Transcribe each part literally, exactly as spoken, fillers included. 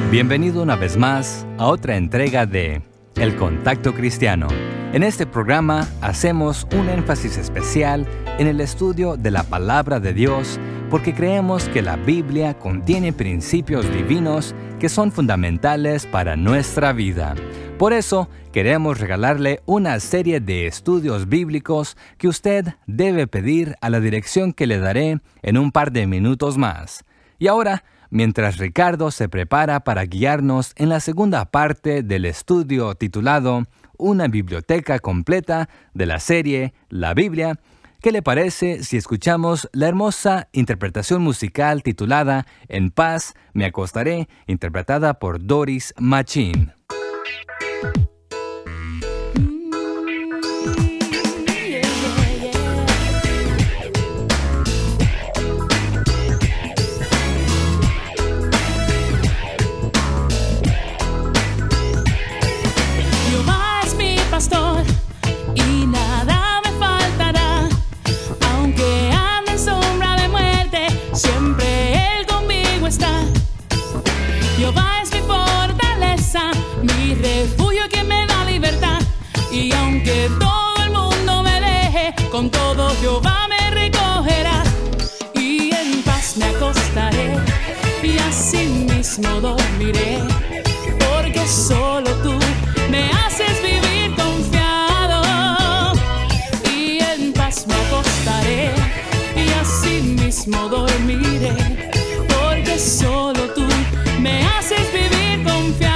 Bienvenido una vez más a otra entrega de El Contacto Cristiano. En este programa hacemos un énfasis especial en el estudio de la Palabra de Dios porque creemos que la Biblia contiene principios divinos que son fundamentales para nuestra vida. Por eso queremos regalarle una serie de estudios bíblicos que usted debe pedir a la dirección que le daré en un par de minutos más. Y ahora, mientras Ricardo se prepara para guiarnos en la segunda parte del estudio titulado Una biblioteca completa de la serie La Biblia, ¿qué le parece si escuchamos la hermosa interpretación musical titulada En paz me acostaré, interpretada por Doris Machín? Con todo Jehová me recogerá, y en paz me acostaré, y así mismo dormiré, porque solo tú me haces vivir confiado. Y en paz me acostaré, y así mismo dormiré, porque solo tú me haces vivir confiado.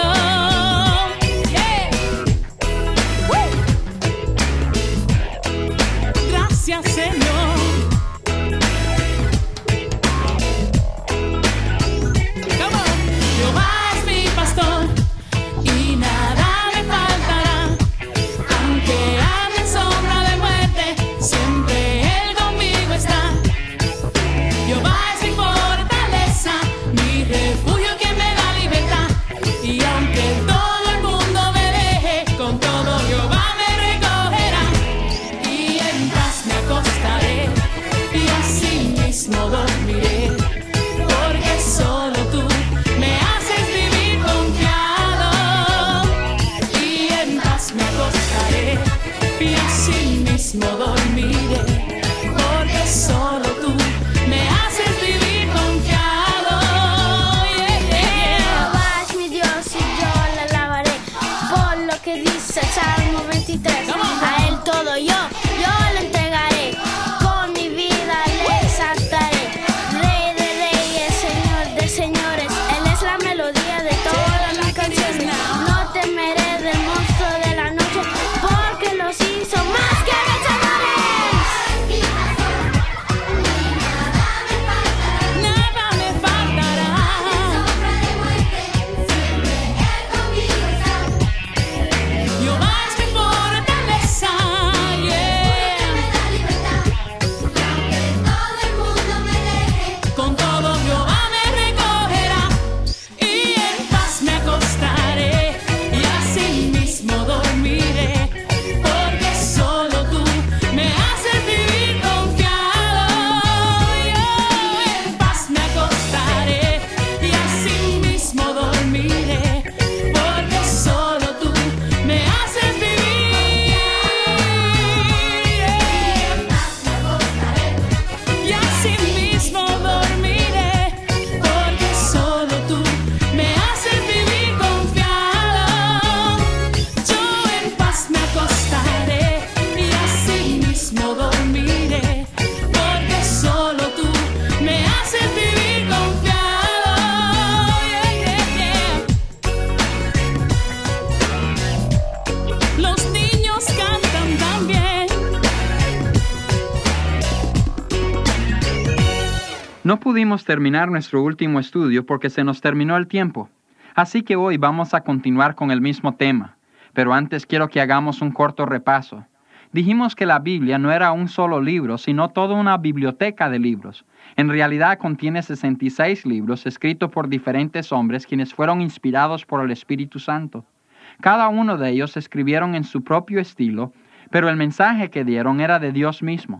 No pudimos terminar nuestro último estudio porque se nos terminó el tiempo. Así que hoy vamos a continuar con el mismo tema. Pero antes quiero que hagamos un corto repaso. Dijimos que la Biblia no era un solo libro, sino toda una biblioteca de libros. En realidad contiene sesenta y seis libros escritos por diferentes hombres quienes fueron inspirados por el Espíritu Santo. Cada uno de ellos escribieron en su propio estilo, pero el mensaje que dieron era de Dios mismo.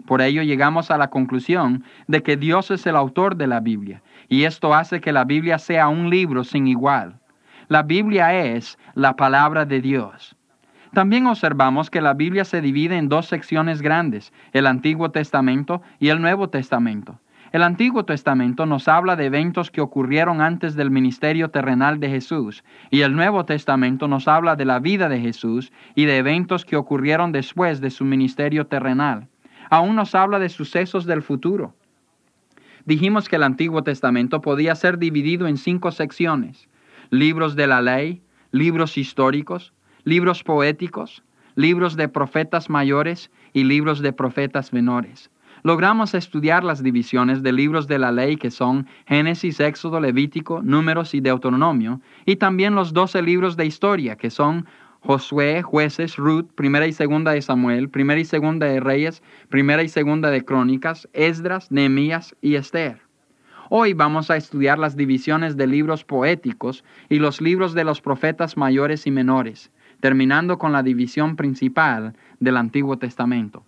Por ello llegamos a la conclusión de que Dios es el autor de la Biblia, y esto hace que la Biblia sea un libro sin igual. La Biblia es la palabra de Dios. También observamos que la Biblia se divide en dos secciones grandes, el Antiguo Testamento y el Nuevo Testamento. El Antiguo Testamento nos habla de eventos que ocurrieron antes del ministerio terrenal de Jesús, y el Nuevo Testamento nos habla de la vida de Jesús y de eventos que ocurrieron después de su ministerio terrenal. Aún nos habla de sucesos del futuro. Dijimos que el Antiguo Testamento podía ser dividido en cinco secciones: libros de la ley, libros históricos, libros poéticos, libros de profetas mayores y libros de profetas menores. Logramos estudiar las divisiones de libros de la ley que son Génesis, Éxodo, Levítico, Números y Deuteronomio, y también los doce libros de historia que son Josué, Jueces, Ruth, Primera y Segunda de Samuel, Primera y Segunda de Reyes, Primera y Segunda de Crónicas, Esdras, Nehemías y Esther. Hoy vamos a estudiar las divisiones de libros poéticos y los libros de los profetas mayores y menores, terminando con la división principal del Antiguo Testamento.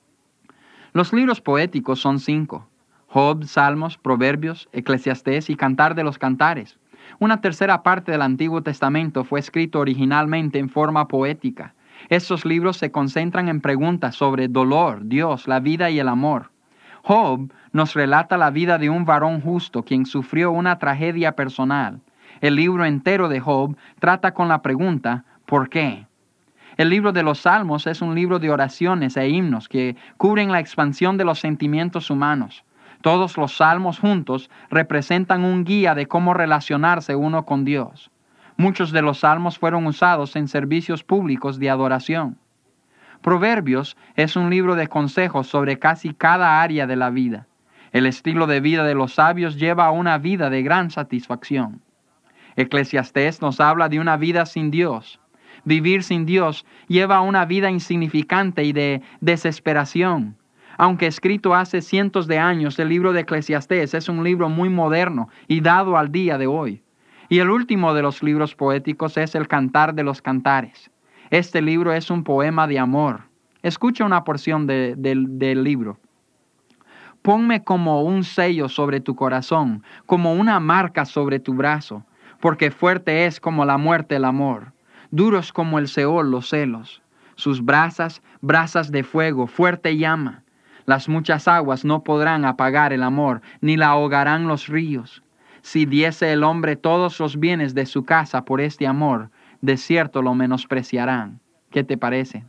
Los libros poéticos son cinco: Job, Salmos, Proverbios, Eclesiastés y Cantar de los Cantares. Una tercera parte del Antiguo Testamento fue escrito originalmente en forma poética. Estos libros se concentran en preguntas sobre dolor, Dios, la vida y el amor. Job nos relata la vida de un varón justo quien sufrió una tragedia personal. El libro entero de Job trata con la pregunta, ¿por qué? El libro de los Salmos es un libro de oraciones e himnos que cubren la expansión de los sentimientos humanos. Todos los salmos juntos representan un guía de cómo relacionarse uno con Dios. Muchos de los salmos fueron usados en servicios públicos de adoración. Proverbios es un libro de consejos sobre casi cada área de la vida. El estilo de vida de los sabios lleva a una vida de gran satisfacción. Eclesiastés nos habla de una vida sin Dios. Vivir sin Dios lleva a una vida insignificante y de desesperación. Aunque escrito hace cientos de años, el libro de Eclesiastés es un libro muy moderno y dado al día de hoy. Y el último de los libros poéticos es el Cantar de los Cantares. Este libro es un poema de amor. Escucha una porción de, de, del libro. Ponme como un sello sobre tu corazón, como una marca sobre tu brazo, porque fuerte es como la muerte el amor, duros como el Seol los celos. Sus brasas, brasas de fuego, fuerte llama. Las muchas aguas no podrán apagar el amor, ni la ahogarán los ríos. Si diese el hombre todos los bienes de su casa por este amor, de cierto lo menospreciarán. ¿Qué te parece?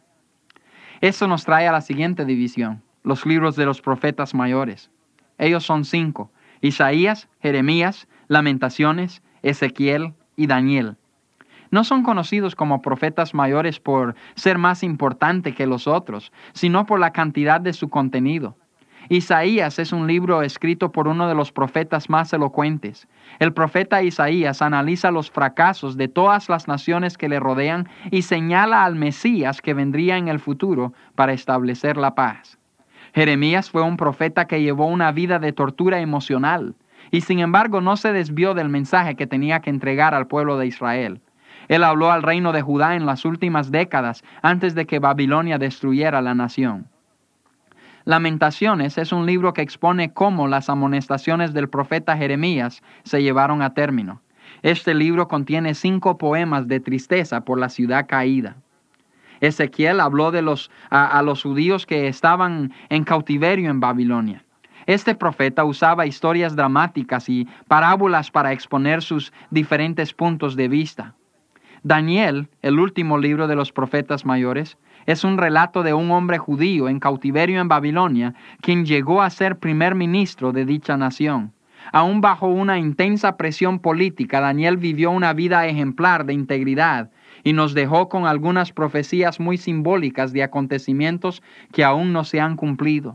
Eso nos trae a la siguiente división, los libros de los profetas mayores. Ellos son cinco: Isaías, Jeremías, Lamentaciones, Ezequiel y Daniel. No son conocidos como profetas mayores por ser más importante que los otros, sino por la cantidad de su contenido. Isaías es un libro escrito por uno de los profetas más elocuentes. El profeta Isaías analiza los fracasos de todas las naciones que le rodean y señala al Mesías que vendría en el futuro para establecer la paz. Jeremías fue un profeta que llevó una vida de tortura emocional y sin embargo no se desvió del mensaje que tenía que entregar al pueblo de Israel. Él habló al reino de Judá en las últimas décadas antes de que Babilonia destruyera la nación. Lamentaciones es un libro que expone cómo las amonestaciones del profeta Jeremías se llevaron a término. Este libro contiene cinco poemas de tristeza por la ciudad caída. Ezequiel habló de los, a, a los judíos que estaban en cautiverio en Babilonia. Este profeta usaba historias dramáticas y parábolas para exponer sus diferentes puntos de vista. Daniel, el último libro de los profetas mayores, es un relato de un hombre judío en cautiverio en Babilonia, quien llegó a ser primer ministro de dicha nación. Aún bajo una intensa presión política, Daniel vivió una vida ejemplar de integridad y nos dejó con algunas profecías muy simbólicas de acontecimientos que aún no se han cumplido.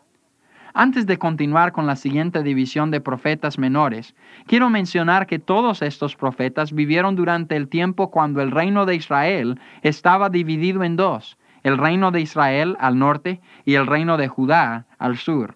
Antes de continuar con la siguiente división de profetas menores, quiero mencionar que todos estos profetas vivieron durante el tiempo cuando el reino de Israel estaba dividido en dos, el reino de Israel al norte y el reino de Judá al sur.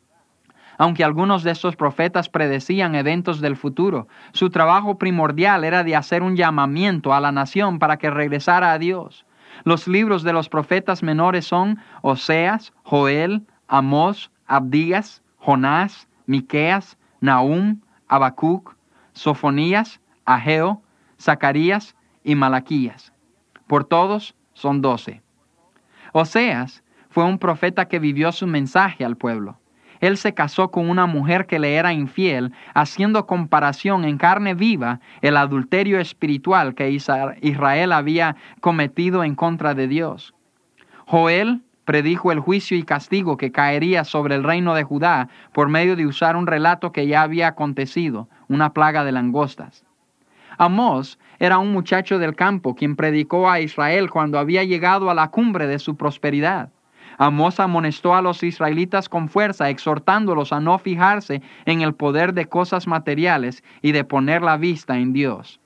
Aunque algunos de estos profetas predecían eventos del futuro, su trabajo primordial era de hacer un llamamiento a la nación para que regresara a Dios. Los libros de los profetas menores son Oseas, Joel, Amós, Abdías, Jonás, Miqueas, Nahum, Habacuc, Sofonías, Ageo, Zacarías y Malaquías. Por todos son doce. Oseas fue un profeta que vivió su mensaje al pueblo. Él se casó con una mujer que le era infiel, haciendo comparación en carne viva el adulterio espiritual que Israel había cometido en contra de Dios. Joel predijo el juicio y castigo que caería sobre el reino de Judá por medio de usar un relato que ya había acontecido, una plaga de langostas. Amós era un muchacho del campo quien predicó a Israel cuando había llegado a la cumbre de su prosperidad. Amós amonestó a los israelitas con fuerza, exhortándolos a no fijarse en el poder de cosas materiales y de poner la vista en Dios.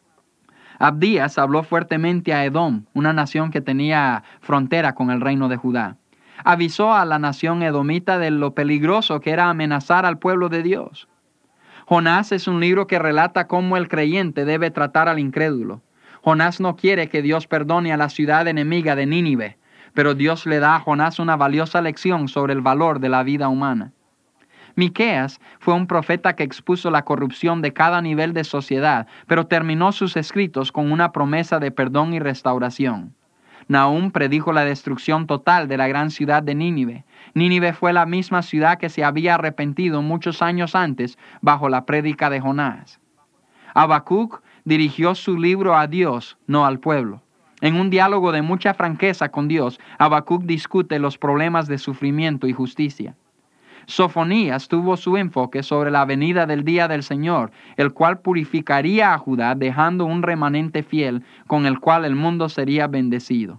Abdías habló fuertemente a Edom, una nación que tenía frontera con el reino de Judá. Avisó a la nación edomita de lo peligroso que era amenazar al pueblo de Dios. Jonás es un libro que relata cómo el creyente debe tratar al incrédulo. Jonás no quiere que Dios perdone a la ciudad enemiga de Nínive, pero Dios le da a Jonás una valiosa lección sobre el valor de la vida humana. Miqueas fue un profeta que expuso la corrupción de cada nivel de sociedad, pero terminó sus escritos con una promesa de perdón y restauración. Nahum predijo la destrucción total de la gran ciudad de Nínive. Nínive fue la misma ciudad que se había arrepentido muchos años antes bajo la prédica de Jonás. Habacuc dirigió su libro a Dios, no al pueblo. En un diálogo de mucha franqueza con Dios, Habacuc discute los problemas de sufrimiento y justicia. Sofonías tuvo su enfoque sobre la venida del día del Señor, el cual purificaría a Judá dejando un remanente fiel con el cual el mundo sería bendecido.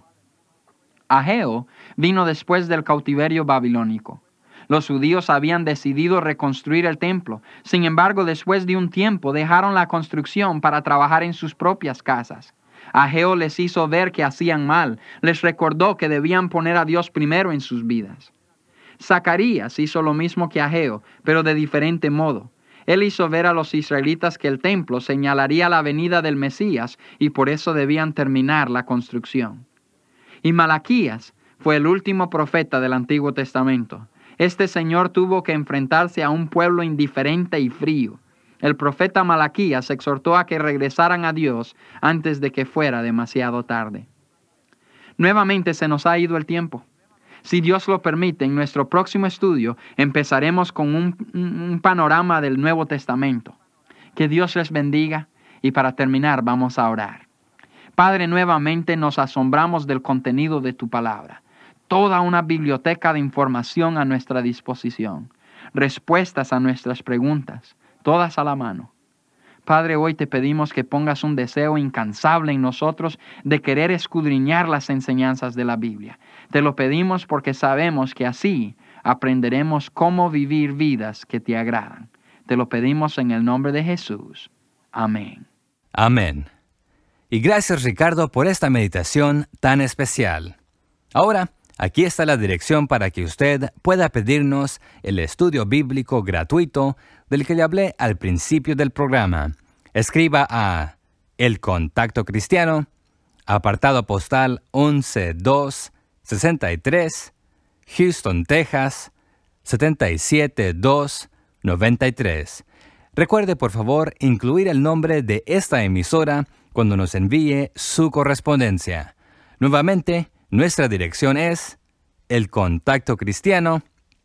Ageo vino después del cautiverio babilónico. Los judíos habían decidido reconstruir el templo. Sin embargo, después de un tiempo dejaron la construcción para trabajar en sus propias casas. Ageo les hizo ver que hacían mal. Les recordó que debían poner a Dios primero en sus vidas. Zacarías hizo lo mismo que Ageo, pero de diferente modo. Él hizo ver a los israelitas que el templo señalaría la venida del Mesías y por eso debían terminar la construcción. Y Malaquías fue el último profeta del Antiguo Testamento. Este señor tuvo que enfrentarse a un pueblo indiferente y frío. El profeta Malaquías exhortó a que regresaran a Dios antes de que fuera demasiado tarde. Nuevamente se nos ha ido el tiempo. Si Dios lo permite, en nuestro próximo estudio empezaremos con un, un panorama del Nuevo Testamento. Que Dios les bendiga y para terminar vamos a orar. Padre, nuevamente nos asombramos del contenido de tu palabra. Toda una biblioteca de información a nuestra disposición. Respuestas a nuestras preguntas, todas a la mano. Padre, hoy te pedimos que pongas un deseo incansable en nosotros de querer escudriñar las enseñanzas de la Biblia. Te lo pedimos porque sabemos que así aprenderemos cómo vivir vidas que te agradan. Te lo pedimos en el nombre de Jesús. Amén. Amén. Y gracias, Ricardo, por esta meditación tan especial. Ahora, aquí está la dirección para que usted pueda pedirnos el estudio bíblico gratuito del que le hablé al principio del programa. Escriba a El Contacto Cristiano, apartado postal once dos sesenta y tres, Houston, Texas, setenta y siete dos noventa y tres. Recuerde, por favor, incluir el nombre de esta emisora cuando nos envíe su correspondencia. Nuevamente, nuestra dirección es El Contacto Cristiano,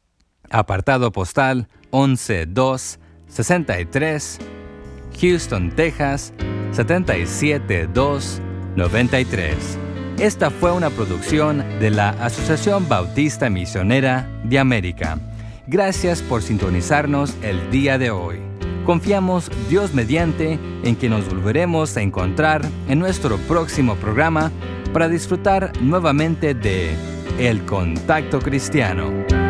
apartado postal once dos sesenta y tres, Houston, Texas, setenta y siete dos noventa y tres. Esta fue una producción de la Asociación Bautista Misionera de América. Gracias por sintonizarnos el día de hoy. Confiamos, Dios mediante, en que nos volveremos a encontrar en nuestro próximo programa para disfrutar nuevamente de El Contacto Cristiano.